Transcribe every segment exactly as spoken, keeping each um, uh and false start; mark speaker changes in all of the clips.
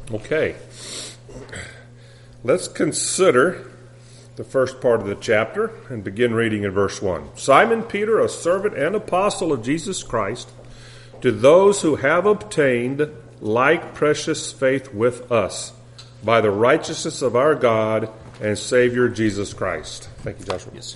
Speaker 1: Okay. Let's consider the first part of the chapter and begin reading in verse one. Simon Peter, a servant and apostle of Jesus Christ, to those who have obtained like precious faith with us by the righteousness of our God and Savior Jesus Christ. Thank you, Joshua. Yes.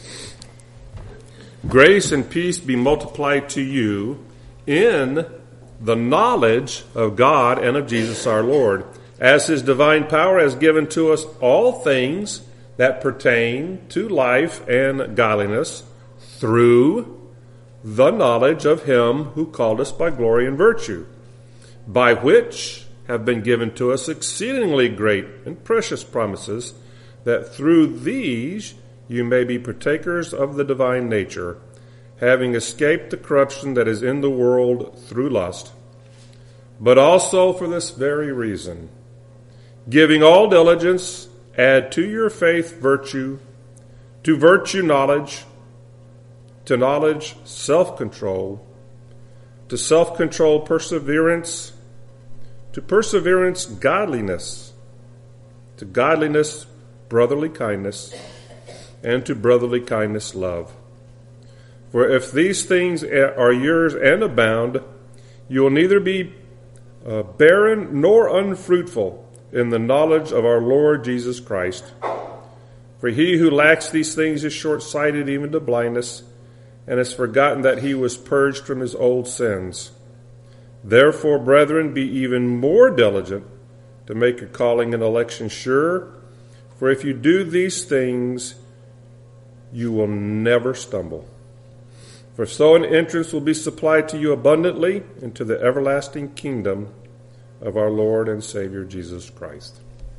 Speaker 1: Grace and peace be multiplied to you in the knowledge of God and of Jesus our Lord, as his divine power has given to us all things that pertain to life and godliness through the knowledge of him who called us by glory and virtue, by which have been given to us exceedingly great and precious promises, that through these you may be partakers of the divine nature, having escaped the corruption that is in the world through lust, but also for this very reason, giving all diligence, add to your faith virtue, to virtue knowledge, to knowledge self-control, to self-control perseverance, to perseverance godliness, to godliness brotherly kindness, and to brotherly kindness love. For if these things are yours and abound, you will neither be uh, barren nor unfruitful in the knowledge of our Lord Jesus Christ. For he who lacks these things is short-sighted even to blindness, and has forgotten that he was purged from his old sins. Therefore, brethren, be even more diligent to make your calling and election sure. For if you do these things, you will never stumble. For so an entrance will be supplied to you abundantly into the everlasting kingdom of our Lord and Savior Jesus Christ.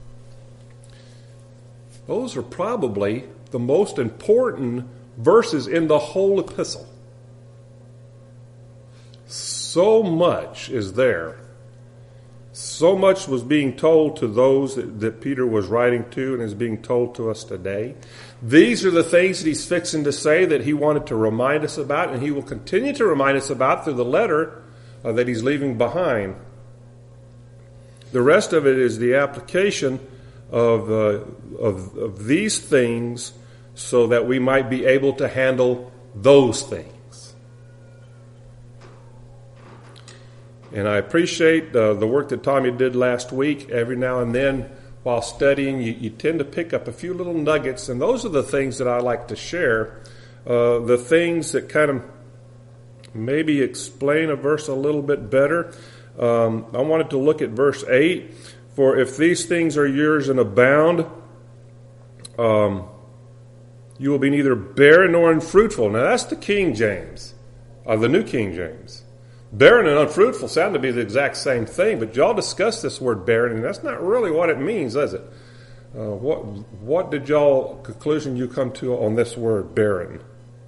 Speaker 1: Those are probably the most important verses in the whole epistle. So much is there. So much was being told to those that, that Peter was writing to and is being told to us today. These are the things that he's fixing to say that he wanted to remind us about, and he will continue to remind us about through the letter uh, that he's leaving behind. The rest of it is the application of, uh, of, of these things so that we might be able to handle those things. And I appreciate uh, the work that Tommy did last week. Every now and then, while studying, you, you tend to pick up a few little nuggets, and those are the things that I like to share. Uh, the things that kind of maybe explain a verse a little bit better. Um, I wanted to look at verse eight. For if these things are yours and abound, um, you will be neither barren nor unfruitful. Now that's the King James, uh, the New King James. Barren and unfruitful sound to be the exact same thing, but y'all discussed this word barren, and that's not really what it means, is it? Uh, what what did y'all conclusion you come to on this word barren?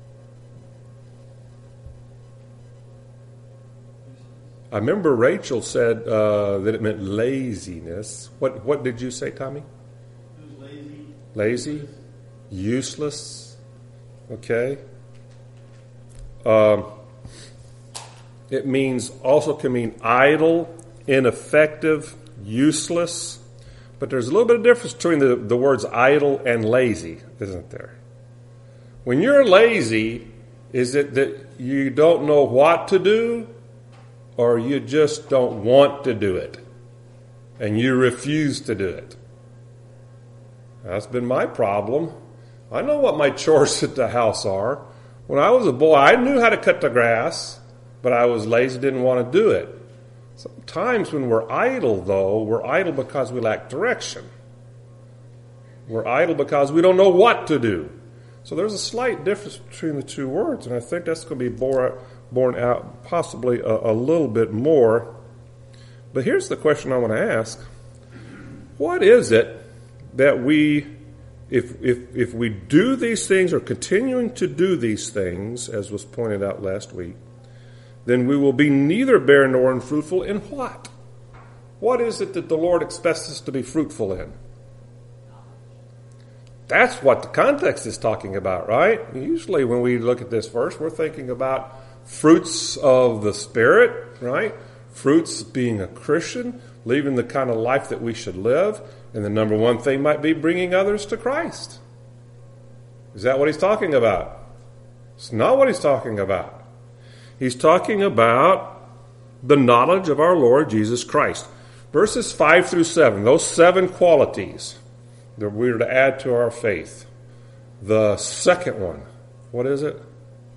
Speaker 1: I remember Rachel said uh, that it meant laziness. What what did you say, Tommy?
Speaker 2: It was lazy.
Speaker 1: Lazy, useless. Okay. Um. It means also can mean idle, ineffective, useless. But there's a little bit of difference between the, the words idle and lazy, isn't there? When you're lazy, is it that you don't know what to do, or you just don't want to do it and you refuse to do it? That's been my problem. I know what my chores at the house are. When I was a boy, I knew how to cut the grass, but I was lazy, didn't want to do it. Sometimes when we're idle, though, we're idle because we lack direction. We're idle because we don't know what to do. So there's a slight difference between the two words, and I think that's going to be borne, borne out possibly a, a little bit more. But here's the question I want to ask. What is it that we, if, if, if we do these things or continuing to do these things, as was pointed out last week, then we will be neither barren nor unfruitful in what? What is it that the Lord expects us to be fruitful in? That's what the context is talking about, right? Usually when we look at this verse, we're thinking about fruits of the Spirit, right? fruits of being a Christian, living the kind of life that we should live, and the number one thing might be bringing others to Christ. Is that what he's talking about? It's not what he's talking about. He's talking about the knowledge of our Lord Jesus Christ. Verses five through seven, those seven qualities that we're to add to our faith. The second one, what is it?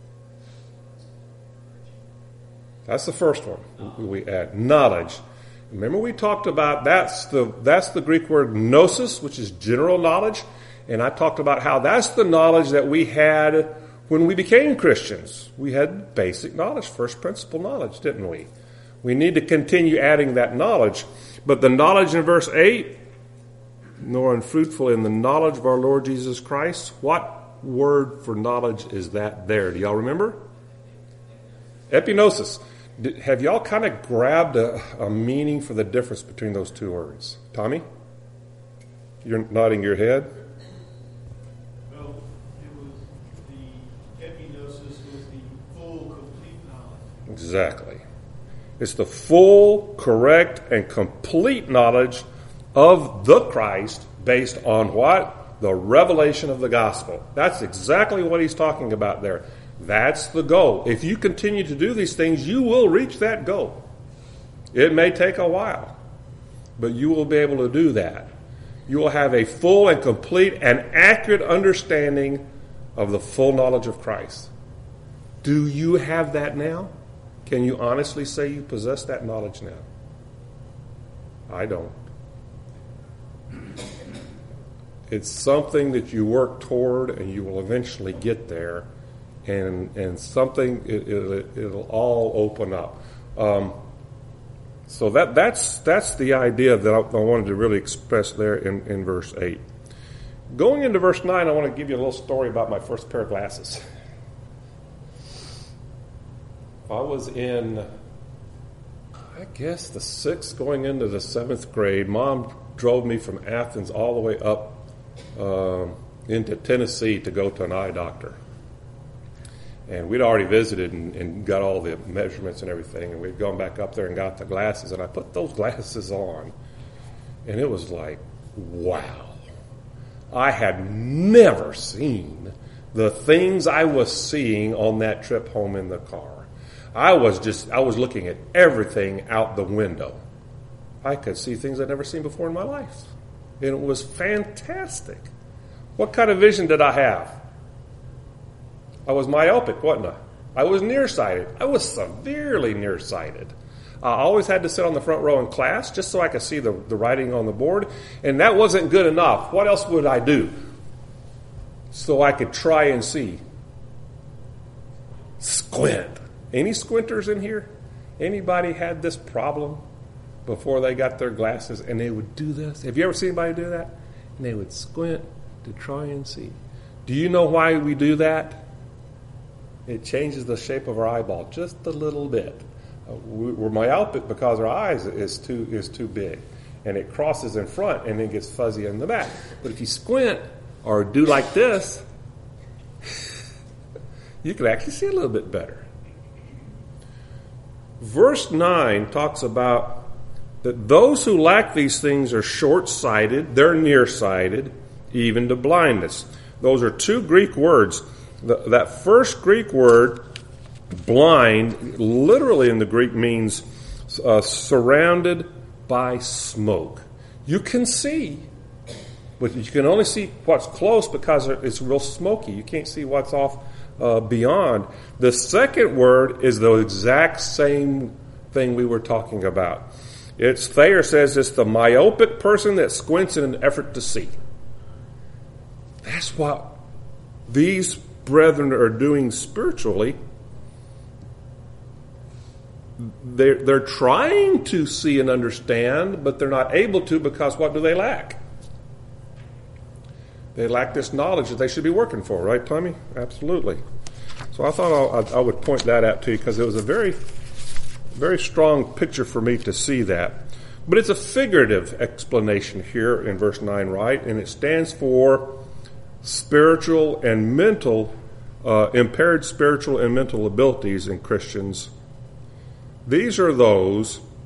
Speaker 1: That's the first one we add. Knowledge. Remember we talked about, that's the that's the Greek word gnosis, which is general knowledge. And I talked about how that's the knowledge that we had when we became Christians. We had basic knowledge, first principle knowledge, didn't we? We need to continue adding that knowledge. But the knowledge in verse eight, nor unfruitful in the knowledge of our Lord Jesus Christ. What word for knowledge is that there? Do y'all remember? Epignosis. Have y'all kind of grabbed a, a meaning for the difference between those two words? Tommy? You're nodding your head?
Speaker 2: Well, it was the epignosis was the full, complete knowledge.
Speaker 1: Exactly. It's the full, correct, and complete knowledge of the Christ based on what? The revelation of the gospel. That's exactly what he's talking about there. That's the goal. If you continue to do these things, you will reach that goal. It may take a while, but you will be able to do that. You will have a full and complete and accurate understanding of the full knowledge of Christ. Do you have that now? Can you honestly say you possess that knowledge now? I don't. It's something that you work toward, and you will eventually get there. And and something, it, it, it'll all open up. Um, so that that's that's the idea that I, I wanted to really express there in, in verse eight. Going into verse nine, I want to give you a little story about my first pair of glasses. I was in, I guess, the sixth going into the seventh grade. Mom drove me from Athens all the way up uh, into Tennessee to go to an eye doctor. And we'd already visited and, and got all the measurements and everything. And we'd gone back up there and got the glasses. And I put those glasses on. And it was like, wow. I had never seen the things I was seeing on that trip home in the car. I was just, I was looking at everything out the window. I could see things I'd never seen before in my life. And it was fantastic. What kind of vision did I have? I was myopic, wasn't I? I was nearsighted. I was severely nearsighted. I always had to sit on the front row in class just so I could see the, the writing on the board. And that wasn't good enough. What else would I do so I could try and see? Squint. Any squinters in here? Anybody had this problem before they got their glasses and they would do this? Have you ever seen anybody do that? And they would squint to try and see. Do you know why we do that? It changes the shape of our eyeball just a little bit. Uh, we're myopic because our eyes is too is too big, and it crosses in front and then gets fuzzy in the back. But if you squint or do like this, you can actually see a little bit better. Verse nine talks about that those who lack these things are short-sighted, they're nearsighted, even to blindness. Those are two Greek words. The, that first Greek word, blind, literally in the Greek means uh, surrounded by smoke. You can see, but you can only see what's close because it's real smoky. You can't see what's off uh, beyond. The second word is the exact same thing we were talking about. It's Thayer says it's the myopic person that squints in an effort to see. That's what these brethren are doing spiritually. They're, they're trying to see and understand, but they're not able to because what do they lack? They lack this knowledge that they should be working for, right, Tommy? Absolutely. So I thought I, I would point that out to you because it was a very, very strong picture for me to see that. But it's a figurative explanation here in verse nine, right? And it stands for spiritual and mental, uh, impaired spiritual and mental abilities in Christians. These are those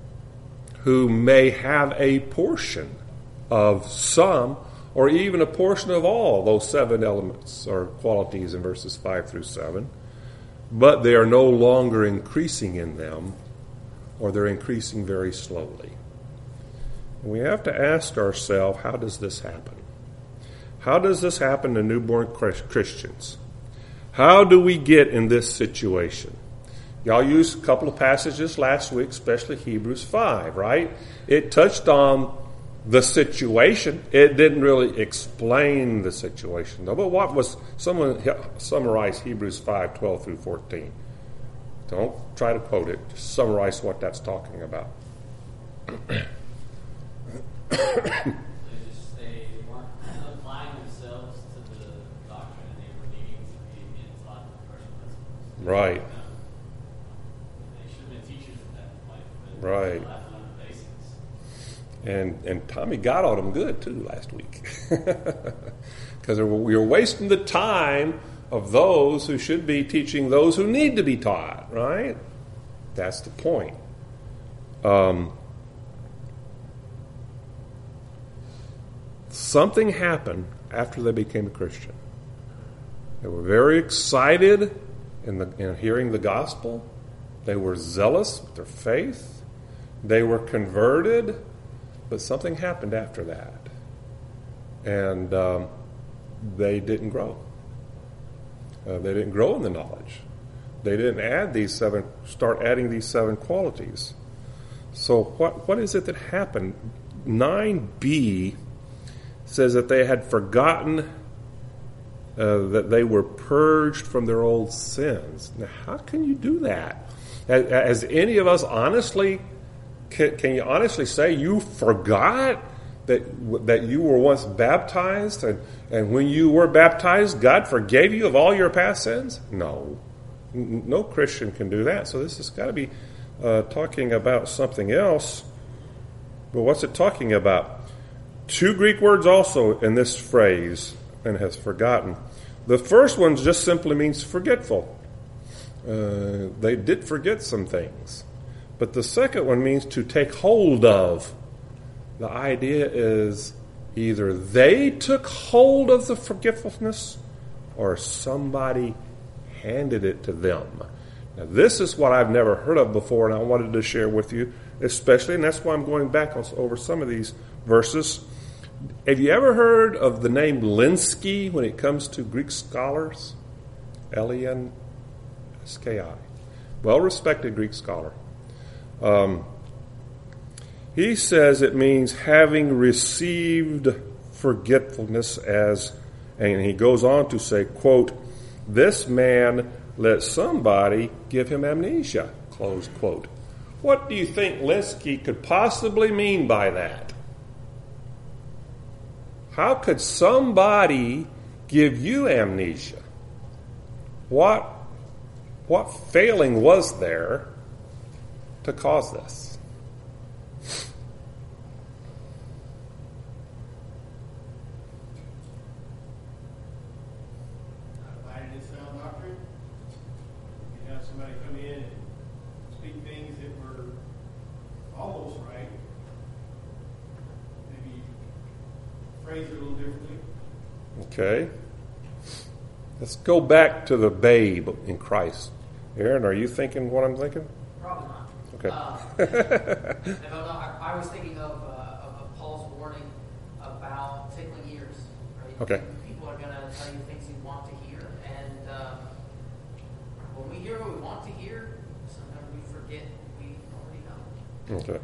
Speaker 1: who may have a portion of some or even a portion of all those seven elements or qualities in verses five through seven, but they are no longer increasing in them, or they're increasing very slowly. And we have to ask ourselves, how does this happen? How does this happen to newborn Christians? How do we get in this situation? Y'all used a couple of passages last week, especially Hebrews five, right? It touched on the situation. It didn't really explain the situation, though. But what was, someone summarize Hebrews five, twelve through fourteen. Don't try to quote it. Just summarize what that's talking about.
Speaker 3: They just, they weren't applying themselves to the doctrine, and they were needing to be against lots of first principles.
Speaker 1: Right.
Speaker 3: They should have been teachers at that point, but
Speaker 1: Right.
Speaker 3: they still have to learn the basics.
Speaker 1: And and Tommy got on them good, too, last week. Because we were wasting the time of those who should be teaching those who need to be taught, right? That's the point. Um, something happened after they became a Christian. They were very excited in, the, in hearing the gospel. They were zealous with their faith. They were converted. But something happened after that. And um, they didn't grow. Uh, they didn't grow in the knowledge. They didn't add these seven, start adding these seven qualities. So what what is it that happened? nine b says that they had forgotten uh, that they were purged from their old sins. Now, how can you do that? Has, has any of us honestly, can, can you honestly say you forgot that that you were once baptized, and, and when you were baptized, God forgave you of all your past sins? No. No Christian can do that. So this has got to be uh, talking about something else. But what's it talking about? Two Greek words also in this phrase, and has forgotten. The first one just simply means forgetful. Uh, they did forget some things. But the second one means to take hold of. The idea is either they took hold of the forgetfulness or somebody handed it to them. Now, this is what I've never heard of before, and I wanted to share with you, especially, and that's why I'm going back over some of these verses. Have you ever heard of the name Lenski when it comes to Greek scholars? L E N S K I. Well-respected Greek scholar. Um, he says it means having received forgetfulness as, and he goes on to say, quote, this man let somebody give him amnesia, close quote. What do you think Lenski could possibly mean by that? How could somebody give you amnesia? What, what failing was there to cause this?
Speaker 2: Abiding in sound doctrine. You have somebody come in and speak things that were almost right. Maybe phrase it a little differently.
Speaker 1: Okay. Let's go back to the babe in Christ. Aaron, are you thinking what I'm thinking?
Speaker 4: Probably not.
Speaker 1: Okay.
Speaker 4: Uh, if I'm not, I, I was thinking of, uh, of, of Paul's warning about tickling ears. Right?
Speaker 1: Okay.
Speaker 4: People are going to tell you things you want to hear, and um, when we hear what we want to hear, sometimes we forget what we already know.
Speaker 1: Okay.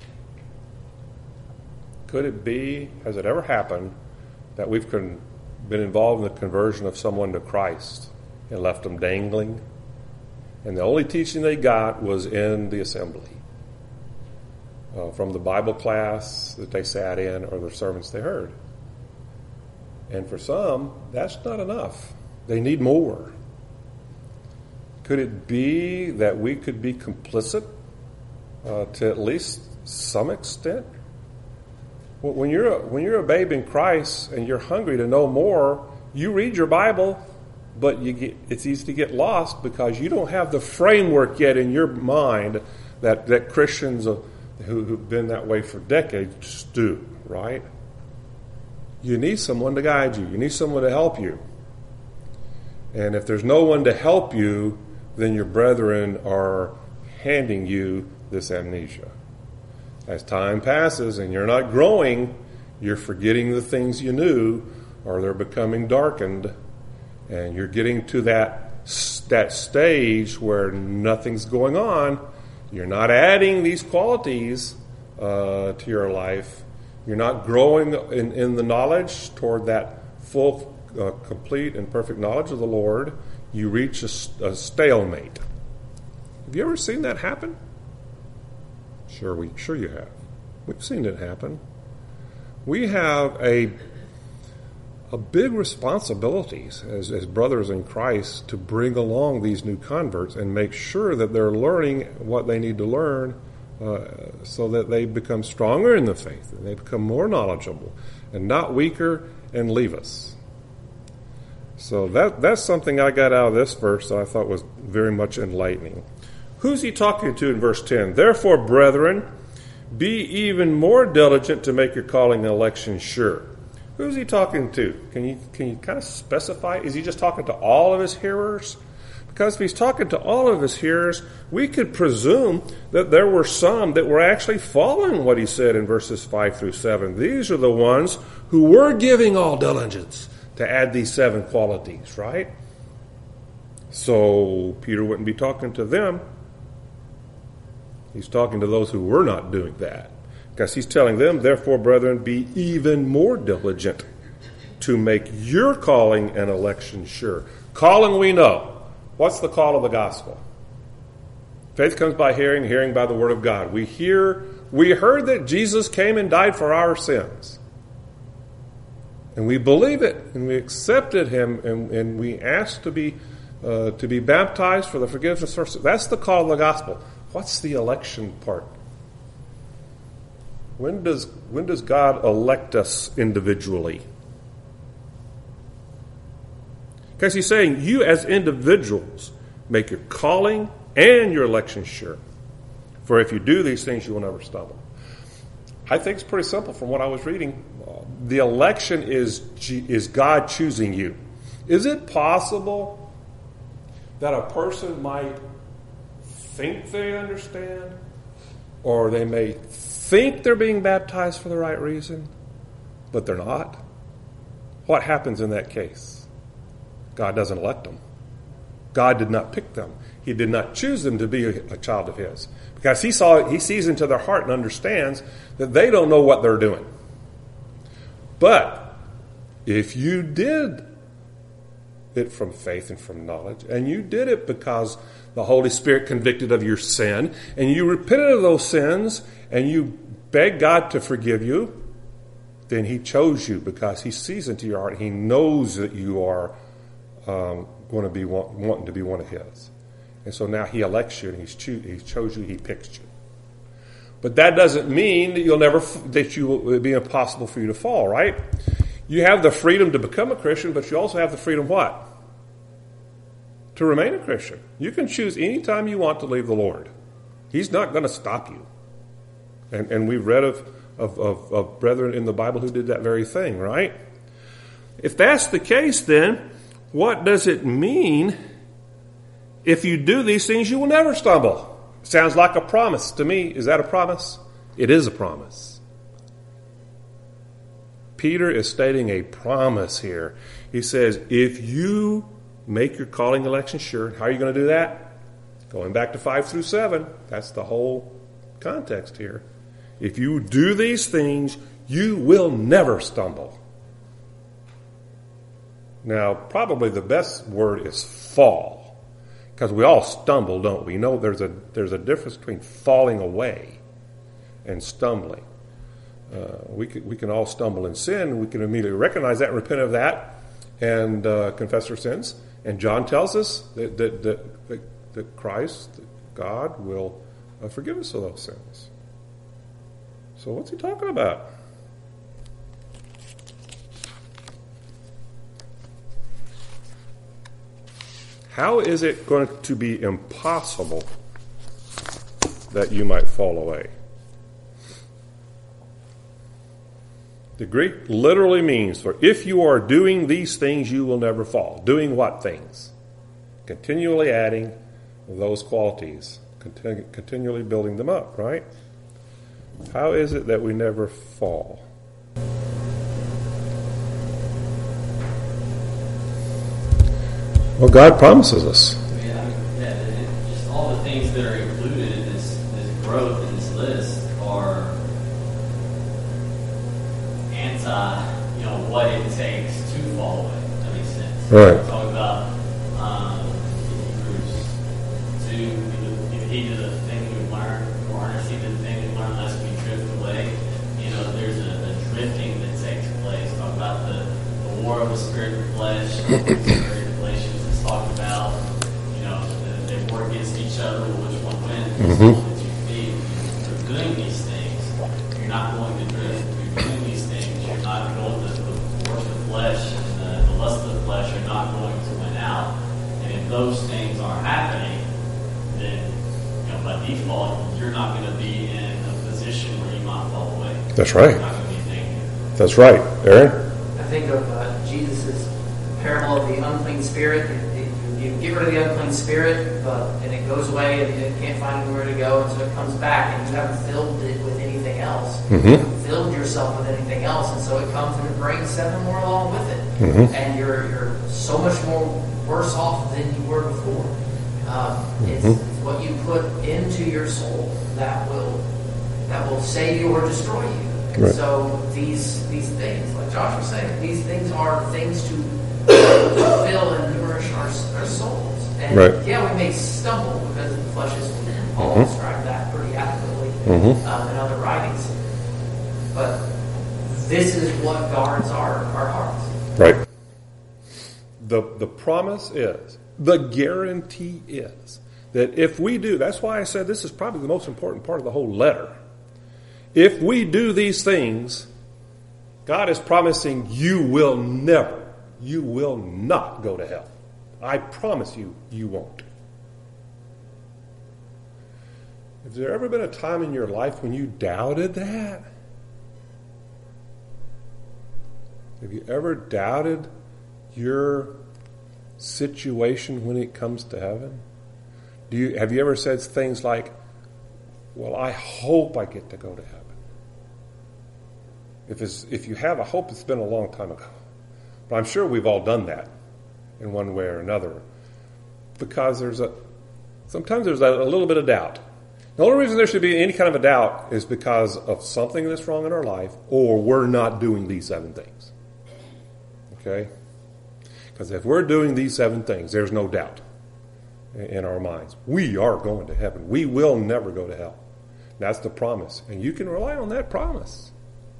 Speaker 1: Could it be, has it ever happened, that we've con- been involved in the conversion of someone to Christ and left them dangling? And the only teaching they got was in the assembly, uh, from the Bible class that they sat in or the sermons they heard. And for some, that's not enough. They need more. Could it be that we could be complicit uh, to at least some extent? When you're a, when you're a babe in Christ and you're hungry to know more, you read your Bible, but you get, it's easy to get lost because you don't have the framework yet in your mind that, that Christians uh, who, who've been that way for decades do, right? You need someone to guide you. You need someone to help you. And if there's no one to help you, then your brethren are handing you this amnesia. As time passes and you're not growing, you're forgetting the things you knew, or they're becoming darkened, and you're getting to that that stage where nothing's going on. You're not adding these qualities uh, to your life. You're not growing in, in the knowledge toward that full, uh, complete, and perfect knowledge of the Lord. You reach a, a stalemate. Have you ever seen that happen? Sure, we sure you have. We've seen it happen. We have a a big responsibilities as, as brothers in Christ to bring along these new converts and make sure that they're learning what they need to learn uh, so that they become stronger in the faith and they become more knowledgeable and not weaker and leave us. So that that's something I got out of this verse that I thought was very much enlightening. Who's he talking to in verse ten? Therefore, brethren, be even more diligent to make your calling and election sure. Who's he talking to? Can you can you kind of specify? Is he just talking to all of his hearers? Because if he's talking to all of his hearers, we could presume that there were some that were actually following what he said in verses five through seven. These are the ones who were giving all diligence to add these seven qualities, right? So Peter wouldn't be talking to them. He's talking to those who were not doing that. Because he's telling them, therefore, brethren, be even more diligent to make your calling and election sure. Calling we know. What's the call of the gospel? Faith comes by hearing, hearing by the word of God. We hear, we heard that Jesus came and died for our sins. And we believe it, and we accepted him, and, and we asked to be uh, to be baptized for the forgiveness of sins. That's the call of the gospel. What's the election part? When does when does God elect us individually? Because he's saying, you as individuals make your calling and your election sure. For if you do these things, you will never stumble. I think it's pretty simple from what I was reading. The election is is God choosing you. Is it possible that a person might think they understand, or they may think they're being baptized for the right reason, but they're not? What happens in that case? God doesn't elect them. God did not pick them. He did not choose them to be a, a child of his. Because he saw, he sees into their heart and understands that they don't know what they're doing. But if you did it from faith and from knowledge, and you did it because the Holy Spirit convicted of your sin, and you repented of those sins, and you begged God to forgive you, then he chose you because he sees into your heart. He knows that you are um, going to be want, wanting to be one of his. And so now he elects you, and he's cho- he chose you, he picks you. But that doesn't mean that you'll never that you will, it'll be impossible for you to fall, right? You have the freedom to become a Christian, but you also have the freedom what? To remain a Christian. You can choose any time you want to leave the Lord. He's not going to stop you. And and we've read of, of, of, of brethren in the Bible who did that very thing, right? If that's the case, then what does it mean if you do these things, you will never stumble? Sounds like a promise to me. Is that a promise? It is a promise. Peter is stating a promise here. He says, if you make your calling election sure, how are you going to do that? Going back to five through seven, that's the whole context here. If you do these things, you will never stumble. Now, probably the best word is fall. Because we all stumble, don't we? We know there's a there's a difference between falling away and stumbling. Uh, we can, we can all stumble in sin. We can immediately recognize that and repent of that and uh, confess our sins. And John tells us that that, that, that, that Christ, that God, will uh, forgive us of those sins. So what's he talking about? How is it going to be impossible that you might fall away? The Greek literally means, for if you are doing these things, you will never fall. Doing what things? Continually adding those qualities, continu- continually building them up, right? How is it that we never fall? Well, God promises us.
Speaker 3: Yeah, I mean, yeah, it, just all the things that are included in this, this growth in this list are anti, you know, what it takes to fall away. That makes sense.
Speaker 1: Right.
Speaker 3: We're talking about um, Hebrews two, if he did the thing we learn, or understand the thing we learn, lest we drift away. You know, there's a, a drifting that takes place. Talk about the, the war of the spirit and flesh. Galatians is talking about, you know, the, they war against each other, which one wins.
Speaker 1: Mm-hmm.
Speaker 3: That you feed. You're doing these things. You're not going to drift. You're doing these things. You're not going to the war of the flesh and the, the lust of the flesh. You're not going to win out. And if those things are happening, then, you know, by default, you're not going to be in a position where you might fall away.
Speaker 1: That's right.
Speaker 3: You're not going to be thinking.
Speaker 1: That's right. Aaron?
Speaker 4: I think of uh, Jesus' parable of the unclean spirit. It, it, you get rid of the unclean spirit, but and it goes away and it can't find anywhere to go, and so it comes back, and you haven't filled it with anything else.
Speaker 1: Mm-hmm.
Speaker 4: You haven't filled yourself with anything else, and so it comes and it brings seven more along with it,
Speaker 1: Mm-hmm.
Speaker 4: and you're you're so much more worse off than you were before. Um, it's,
Speaker 1: Mm-hmm.
Speaker 4: it's what you put into your soul that will that will save you or destroy you. And
Speaker 1: Right.
Speaker 4: so these these things, like Josh was saying, these things are things to fulfill and nourish our, our souls. And
Speaker 1: Right.
Speaker 4: yeah, we may stumble because the flesh is within. Paul
Speaker 1: Mhm.
Speaker 4: described that pretty adequately
Speaker 1: Mhm.
Speaker 4: um, in other writings. But this is what guards our, our hearts.
Speaker 1: Right. The the promise is, the guarantee is, that if we do, that's why I said this is probably the most important part of the whole letter. If we do these things, God is promising you will never, you will not go to hell. I promise you, you won't. Has there ever been a time in your life when you doubted that? Have you ever doubted your situation when it comes to heaven? Do you have you ever said things like, well, I hope I get to go to heaven? If it's, if you have, I hope it's been a long time ago. But I'm sure we've all done that in one way or another. Because there's a sometimes there's a, a little bit of doubt. The only reason there should be any kind of a doubt is because of something that's wrong in our life, or we're not doing these seven things. Okay? Because if we're doing these seven things, there's no doubt in our minds. We are going to heaven. We will never go to hell. That's the promise. And you can rely on that promise.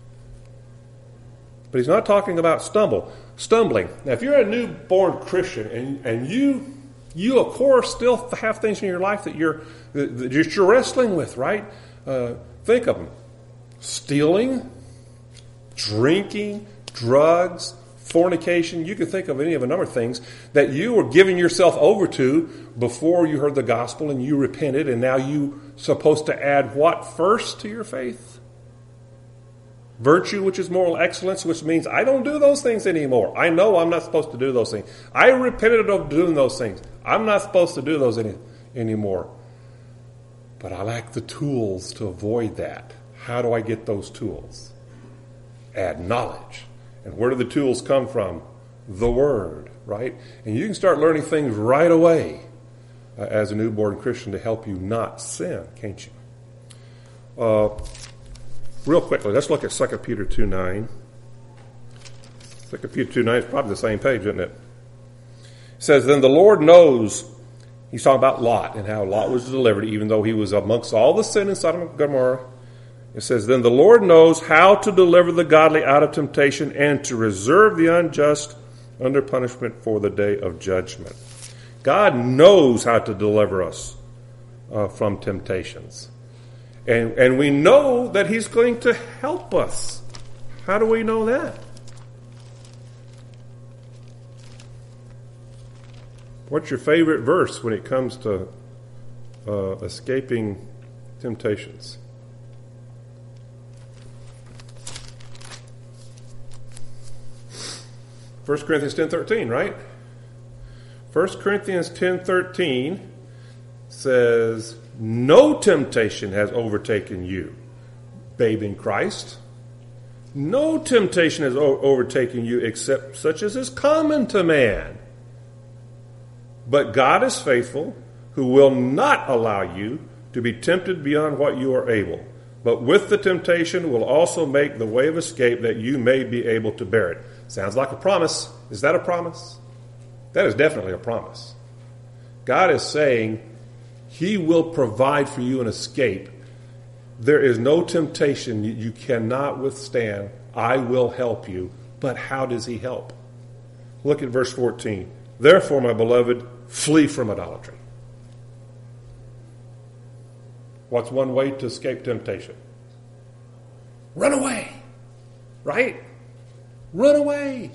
Speaker 1: But he's not talking about stumble, stumbling. Now, if you're a newborn Christian and, and you, you, of course, still have things in your life that you're, that you're wrestling with, right? Uh, think of them. Stealing, drinking, drugs, fornication. You can think of any of a number of things that you were giving yourself over to before you heard the gospel and you repented, and now you're supposed to add what first to your faith? Virtue, which is moral excellence, which means I don't do those things anymore. I know I'm not supposed to do those things. I repented of doing those things. I'm not supposed to do those any, anymore. But I lack the tools to avoid that. How do I get those tools? Add knowledge. And where do the tools come from? The Word, right? And you can start learning things right away uh, as a newborn Christian to help you not sin, can't you? Uh, real quickly, let's look at Second Peter two nine. Second Peter two nine is probably the same page, isn't it? It says, then the Lord knows, he's talking about Lot and how Lot was delivered, even though he was amongst all the sin in Sodom and Gomorrah. It says, then the Lord knows how to deliver the godly out of temptation and to reserve the unjust under punishment for the day of judgment. God knows how to deliver us uh, from temptations. And, and we know that he's going to help us. How do we know that? What's your favorite verse when it comes to uh, escaping temptations? First Corinthians ten thirteen, right? First Corinthians ten thirteen says, no temptation has overtaken you, babe in Christ. No temptation has o- overtaken you except such as is common to man. But God is faithful, who will not allow you to be tempted beyond what you are able, but with the temptation will also make the way of escape that you may be able to bear it. Sounds like a promise. Is that a promise? That is definitely a promise. God is saying He will provide for you an escape. There is no temptation you cannot withstand. I will help you. But how does He help? Look at verse fourteen. Therefore, my beloved, flee from idolatry. What's one way to escape temptation? Run away. Right? Run away.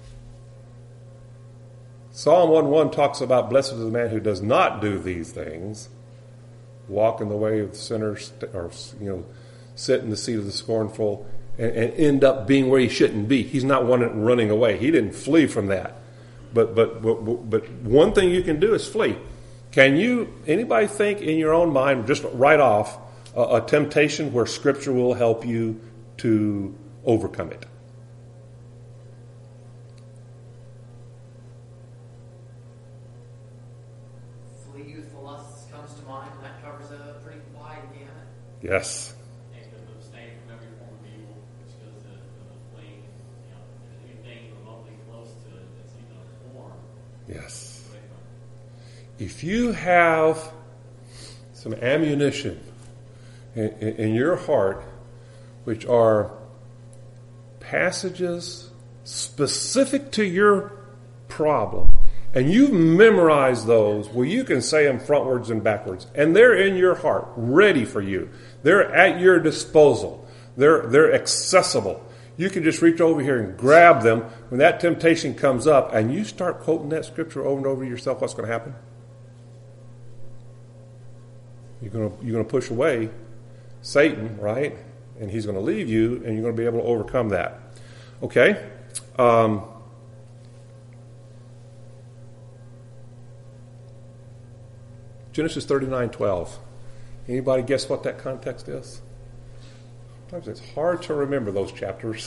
Speaker 1: Psalm one one talks about blessed is the man who does not do these things, walk in the way of the sinners, or you know, sit in the seat of the scornful, and, and end up being where he shouldn't be. He's not one running away. He didn't flee from that. But but but, but one thing you can do is flee. Can you, anybody think in your own mind, just right off, a, a temptation where Scripture will help you to overcome it?
Speaker 4: Flee youthful lusts comes to mind, and that covers a pretty wide gamut.
Speaker 1: Yes.
Speaker 3: And to abstain from every form of evil, which goes to the fleeing, you know, anything remotely close to it that's even a form.
Speaker 1: Yes. If you have some ammunition in, in, in your heart, which are passages specific to your problem, and you've memorized those where you can say them frontwards and backwards, and they're in your heart, ready for you. They're at your disposal. They're, they're accessible. You can just reach over here and grab them when that temptation comes up, and you start quoting that scripture over and over to yourself. What's going to happen? You're going to, you're going to push away Satan, right? And he's going to leave you, and you're going to be able to overcome that. Okay? Um, Genesis thirty-nine twelve. Anybody guess what that context is? Sometimes it's hard to remember those chapters.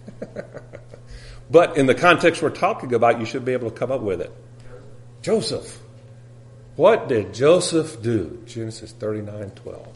Speaker 1: But in the context we're talking about, you should be able to come up with it. Joseph. What did Joseph do? Genesis thirty-nine twelve.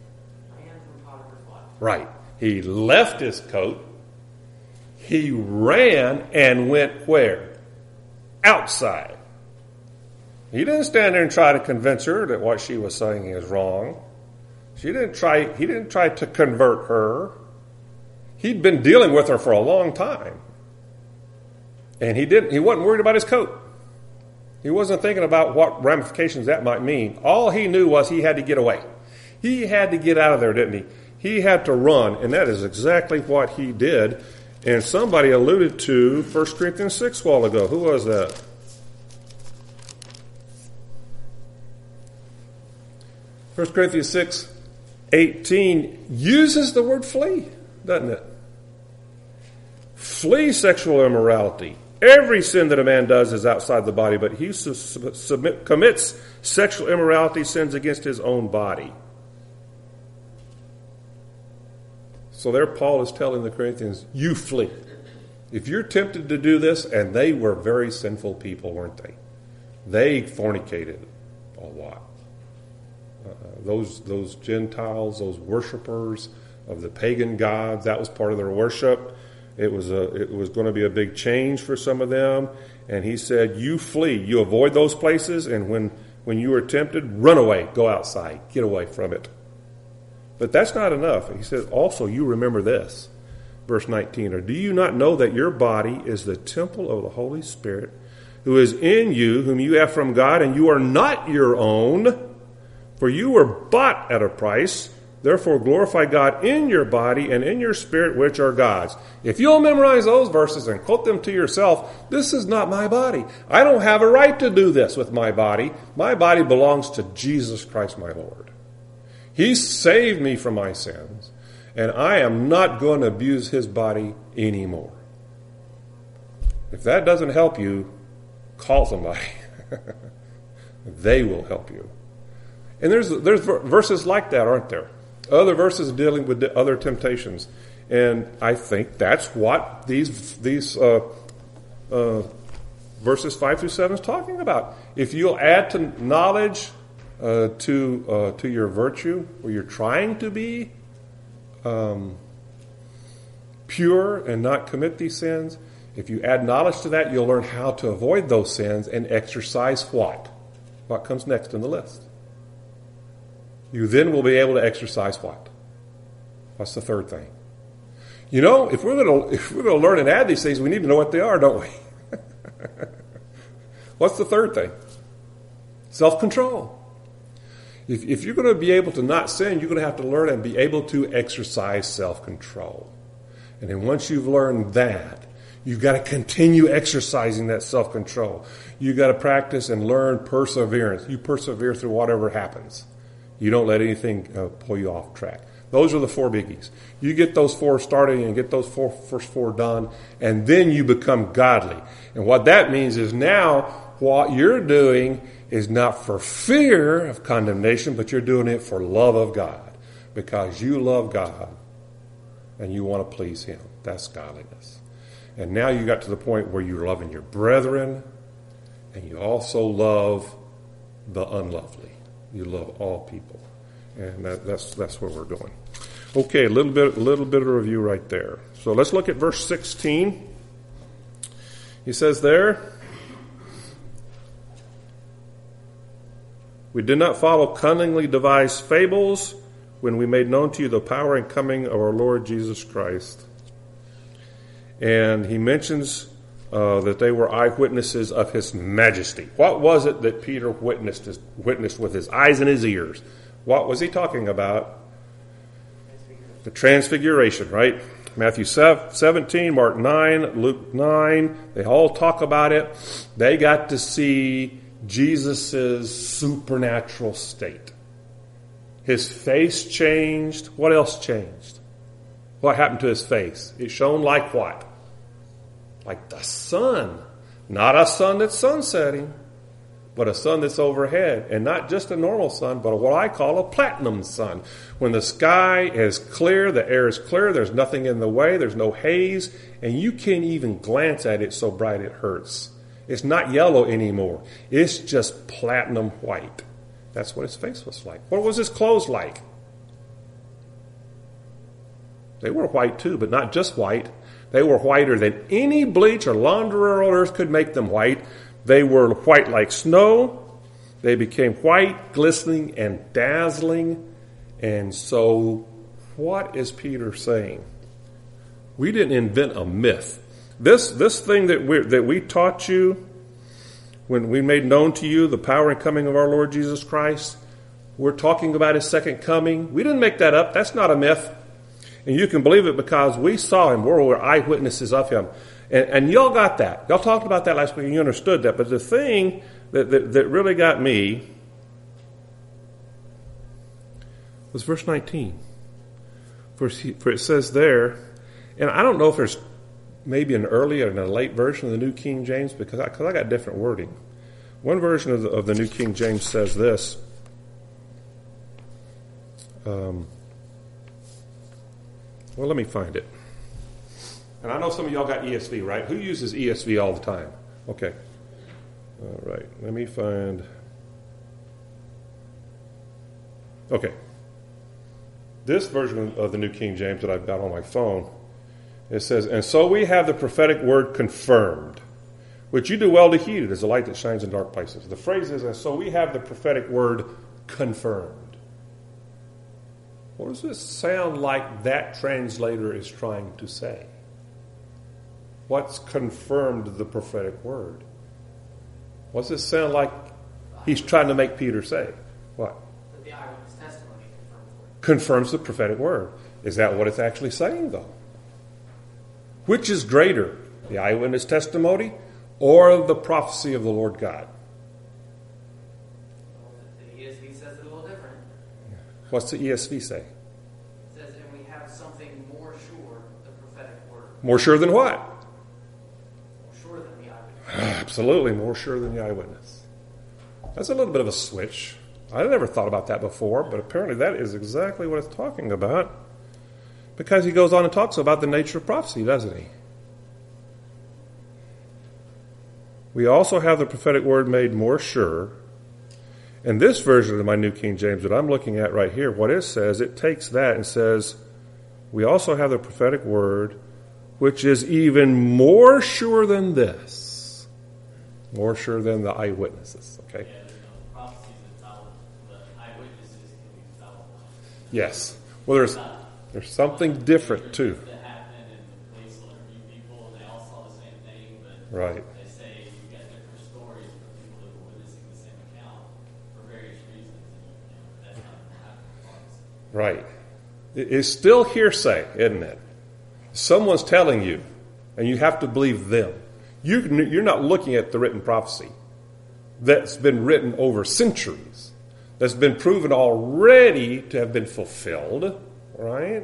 Speaker 1: Right. He left his coat. He ran and went where? Outside. He didn't stand there and try to convince her that what she was saying is wrong. She didn't try, he didn't try to convert her. He'd been dealing with her for a long time. And he didn't, he wasn't worried about his coat. He wasn't thinking about what ramifications that might mean. All he knew was he had to get away. He had to get out of there, didn't he? He had to run, and that is exactly what he did. And somebody alluded to First Corinthians six a while ago. Who was that? First Corinthians six eighteen uses the word flee, doesn't it? Flee sexual immorality. Every sin that a man does is outside the body, but he who submit, commits sexual immorality sins against his own body. So there Paul is telling the Corinthians, you flee. If you're tempted to do this, and they were very sinful people, weren't they? They fornicated a lot. Uh, those, those Gentiles, those worshipers of the pagan gods, that was part of their worship. It was a, it was going to be a big change for some of them. And he said, you flee. You avoid those places, and when, when you are tempted, run away. Go outside. Get away from it. But that's not enough. He says, also, you remember this. Verse nineteen, or do you not know that your body is the temple of the Holy Spirit, who is in you, whom you have from God, and you are not your own? For you were bought at a price. Therefore, glorify God in your body and in your spirit, which are God's. If you'll memorize those verses and quote them to yourself, this is not my body. I don't have a right to do this with my body. My body belongs to Jesus Christ, my Lord. He saved me from my sins, and I am not going to abuse his body anymore. If that doesn't help you, call somebody. They will help you. And there's there's verses like that, aren't there? Other verses dealing with other temptations. And I think that's what these these uh, uh, verses five through seven is talking about. If you'll add to knowledge uh, to uh, to your virtue, or you're trying to be um, pure and not commit these sins, if you add knowledge to that, you'll learn how to avoid those sins and exercise what? What comes next in the list? You then will be able to exercise what? What's the third thing? You know, if we're going to if we're going to learn and add these things, we need to know what they are, don't we? What's the third thing? Self-control. If, if you're going to be able to not sin, you're going to have to learn and be able to exercise self-control. And then once you've learned that, you've got to continue exercising that self-control. You've got to practice and learn perseverance. You persevere through whatever happens. You don't let anything uh, pull you off track. Those are the four biggies. You get those four started and get those four, first four done, and then you become godly. And what that means is now what you're doing is not for fear of condemnation, but you're doing it for love of God. Because you love God and you want to please Him. That's godliness. And now you got to the point where you're loving your brethren, and you also love the unlovely. You love all people. And that, that's that's where we're going. Okay, a little bit, a little bit of a review right there. So let's look at verse sixteen. He says there, "We did not follow cunningly devised fables when we made known to you the power and coming of our Lord Jesus Christ." And he mentions uh, that they were eyewitnesses of His majesty. What was it that Peter witnessed, witnessed with his eyes and his ears? What was he talking about? The transfiguration, right? Matthew seventeen, Mark nine, Luke nine, they all talk about it. They got to see Jesus' supernatural state. His face changed. What else changed? What happened to his face? It shone like what? Like the sun. Not a sun that's sunsetting, but a sun that's overhead. And not just a normal sun, but what I call a platinum sun. When the sky is clear, the air is clear, there's nothing in the way, there's no haze, and you can't even glance at it so bright it hurts. It's not yellow anymore. It's just platinum white. That's what his face was like. What was his clothes like? They were white too, but not just white. They were whiter than any bleach or launderer on earth could make them white. They were white like snow. They became white, glistening, and dazzling. And so, what is Peter saying? We didn't invent a myth. This this thing that we that we taught you when we made known to you the power and coming of our Lord Jesus Christ, we're talking about His second coming. We didn't make that up. That's not a myth. And you can believe it because we saw Him. We're, we're eyewitnesses of Him. And, and y'all got that. Y'all talked about that last week and you understood that. But the thing that, that, that really got me was verse nineteen. For, for it says there, and I don't know if there's maybe an early and a late version of the New King James because I, cause I got different wording. One version of the, of the New King James says this. Um, well, let me find it. And I know some of y'all got E S V, right? Who uses E S V all the time? Okay. All right. Let me find. Okay. This version of the New King James that I've got on my phone, it says, "And so we have the prophetic word confirmed, which you do well to heed it as a light that shines in dark places." The phrase is, "And so we have the prophetic word confirmed." What does this sound like that translator is trying to say? What's confirmed the prophetic word? What's this sound like he's trying to make Peter say? What?
Speaker 4: That the eyewitness testimony confirms,
Speaker 1: confirms the prophetic word. Is that what it's actually saying, though? Which is greater, the eyewitness testimony or the prophecy of the Lord God?
Speaker 4: The E S V says it a little different.
Speaker 1: What's the E S V say?
Speaker 4: It says, and we have something more sure, the prophetic word.
Speaker 1: More sure than what?
Speaker 4: More sure
Speaker 1: absolutely more sure than the eyewitness. That's a little bit of a switch. I never thought about that before, but apparently that is exactly what it's talking about. Because he goes on and talks about the nature of prophecy, doesn't he? We also have the prophetic word made more sure. In this version of my New King James that I'm looking at right here, what it says, it takes that and says, we also have the prophetic word, which is even more sure than this. More sure than the eyewitnesses, okay?
Speaker 3: Yeah, there's no prophecies infallible, but eyewitnesses can be infallible.
Speaker 1: Yes. Well, there's there's something different, too.
Speaker 3: That happened, and the police will interview people, and they all saw the same thing, but
Speaker 1: Right.
Speaker 3: they say you got different stories from people that were witnessing the same account for various reasons. And, you know, that's not going to happen with prophecy.
Speaker 1: Right. It's still hearsay, isn't it? Someone's telling you, and you have to believe them. You, you're not looking at the written prophecy that's been written over centuries, that's been proven already to have been fulfilled, right?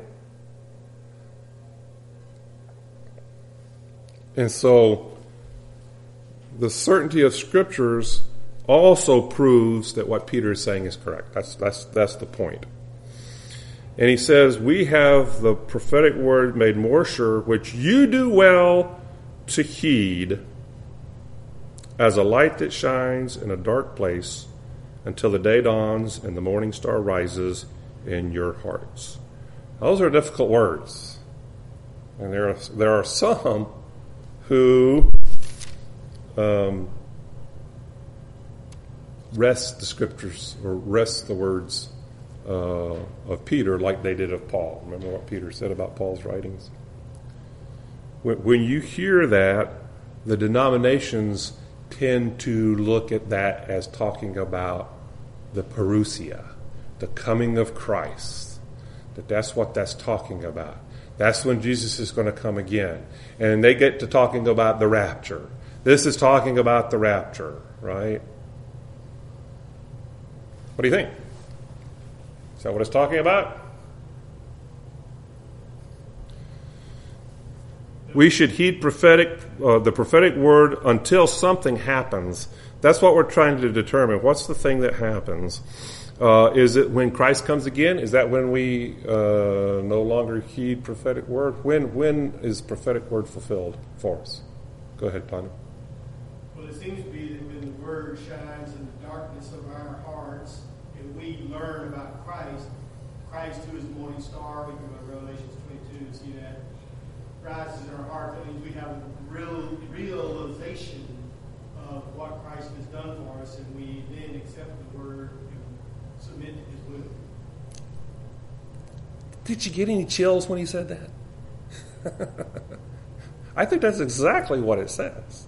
Speaker 1: And so the certainty of scriptures also proves that what Peter is saying is correct. That's that's that's the point. And he says, we have the prophetic word made more sure, which you do well to heed, as a light that shines in a dark place until the day dawns and the morning star rises in your hearts. Those are difficult words. And there are, there are some who um, wrest the scriptures or wrest the words uh, of Peter like they did of Paul. Remember what Peter said about Paul's writings? When, when you hear that, the denominations tend to look at that as talking about the parousia, the coming of Christ. That that's what that's talking about. That's when Jesus is going to come again. And they get to talking about the rapture. This is talking about the rapture, right? What do you think? Is that what it's talking about? We should heed prophetic, uh, the prophetic word until something happens. That's what we're trying to determine. What's the thing that happens? Uh, is it when Christ comes again? Is that when we uh, no longer heed prophetic word? When when is prophetic word fulfilled for us? Go ahead, Tanya.
Speaker 2: Well, it seems to be that when the word shines in the darkness of our hearts and we learn about Christ, Christ who is the morning star, we can go to Revelation twenty-two and see that, rises in our heart. That means we have a real realization of what Christ has done for us, and we then accept the word and submit to his will.
Speaker 1: Did you get any chills when he said that? I think that's exactly what it says.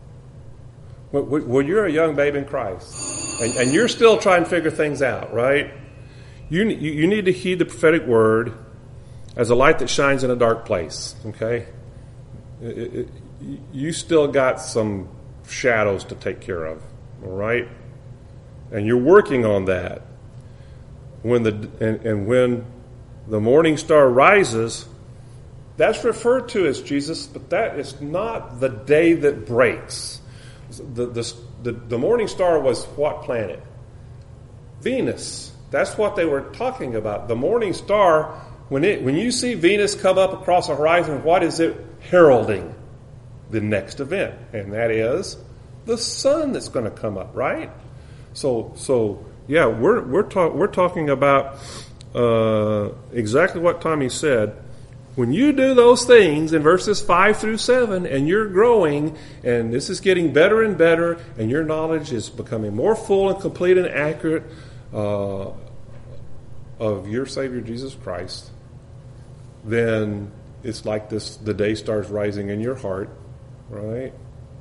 Speaker 1: When you're a young babe in Christ, and, and you're still trying to figure things out, right? You, you need to heed the prophetic word as a light that shines in a dark place, okay? It, it, you still got some shadows to take care of, all right? And you're working on that. When the and, and when the morning star rises, that's referred to as Jesus, but that is not the day that breaks. The, the, the, the morning star was what planet? Venus. That's what they were talking about. The morning star, when it when you see Venus come up across the horizon, what is it heralding? The next event, and that is the sun that's going to come up, right? So, so yeah, we're we're talk, we're talking about uh, exactly what Tommy said. When you do those things in verses five through seven, and you're growing, and this is getting better and better, and your knowledge is becoming more full and complete and accurate uh, of your Savior Jesus Christ, then it's like this: the day starts rising in your heart. Right?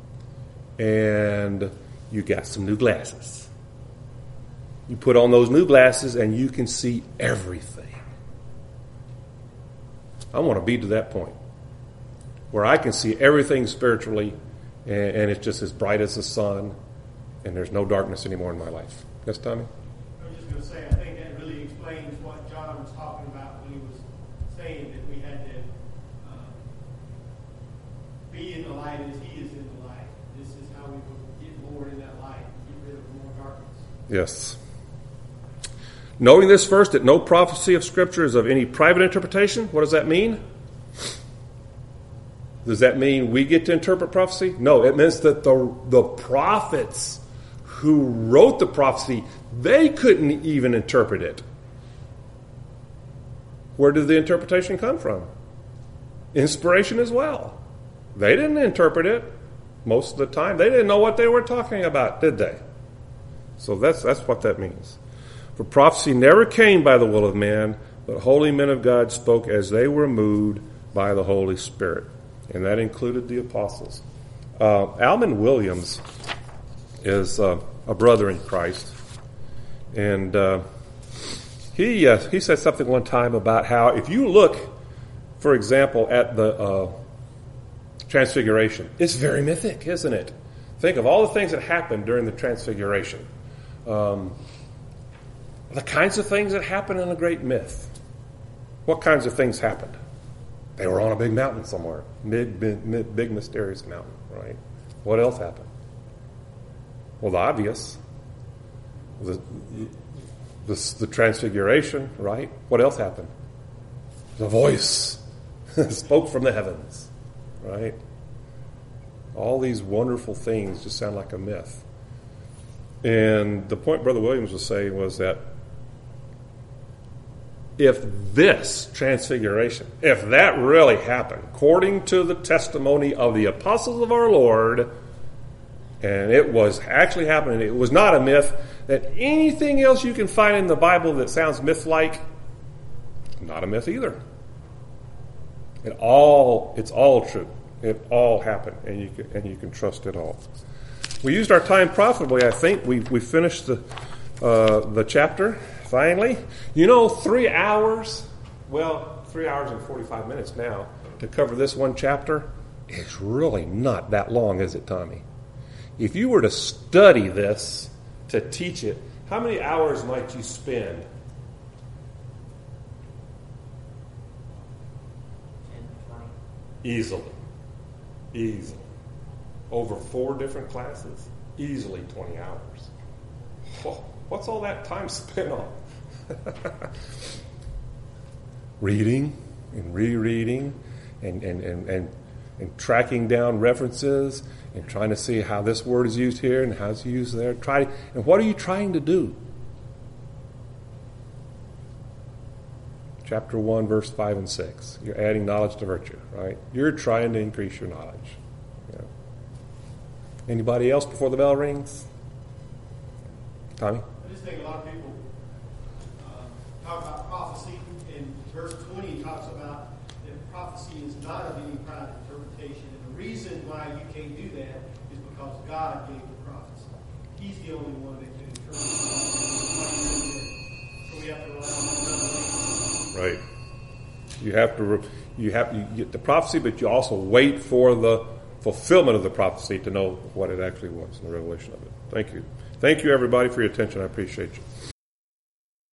Speaker 1: And you got some new glasses. You put on those new glasses and you can see everything. I want to be to that point where I can see everything spiritually and, and it's just as bright as the sun and there's no darkness anymore in my life. Yes, Tommy?
Speaker 2: I was just going to say, I think that really explains what John was talking about when he was saying that we had to be in the light as he is in the light. This is how we will get more in that light and get rid of more darkness.
Speaker 1: Yes. Knowing this first, that no prophecy of Scripture is of any private interpretation. What does that mean? Does that mean we get to interpret prophecy? No, it means that the, the prophets who wrote the prophecy, they couldn't even interpret it. Where did the interpretation come from? Inspiration as well. They didn't interpret it most of the time. They didn't know what they were talking about, did they? So that's that's what that means. For prophecy never came by the will of man, but holy men of God spoke as they were moved by the Holy Spirit. And that included the apostles. Uh, Almon Williams is uh, a brother in Christ. And uh, he uh, he said something one time about how if you look, for example, at the uh, Transfiguration, it's very mythic, isn't it? Think of all the things that happened during the Transfiguration. Um, the kinds of things that happen in a great myth. What kinds of things happened? They were on a big mountain somewhere. Big, big, big mysterious mountain, right? What else happened? Well, the obvious. The, the, the Transfiguration, right? What else happened? The voice spoke from the heavens, right? All these wonderful things just sound like a myth. And the point Brother Williams was saying was that if this transfiguration, if that really happened, according to the testimony of the apostles of our Lord, and it was actually happening, it was not a myth, that anything else you can find in the Bible that sounds myth-like, not a myth either. It all, it's all true. It all happened, and you can, and you can trust it all. We used our time profitably, I think. We we finished the uh, the chapter, finally. You know, three hours, well, three hours and forty-five minutes now to cover this one chapter is really not that long, is it, Tommy? If you were to study this, to teach it, how many hours might you spend? Easily. Easily. Over four different classes, easily twenty hours. Oh, what's all that time spent on? Reading and rereading and, and, and, and, and tracking down references and trying to see how this word is used here and how it's used there. Try, and what are you trying to do? Chapter one, verse five and six. You're adding knowledge to virtue, right? You're trying to increase your knowledge. Yeah. Anybody else before the bell rings? Tommy?
Speaker 2: I just think a lot of people uh, talk about prophecy, and verse twenty talks about that prophecy is not of any private interpretation. And the reason why you can't do that is because God gave the prophets. He's the only one that can interpret prophecy. So we have to rely on revelation.
Speaker 1: Right. You have to you have you get the prophecy, but you also wait for the fulfillment of the prophecy to know what it actually was in the revelation of it. Thank you. Thank you, everybody, for your attention. I appreciate you.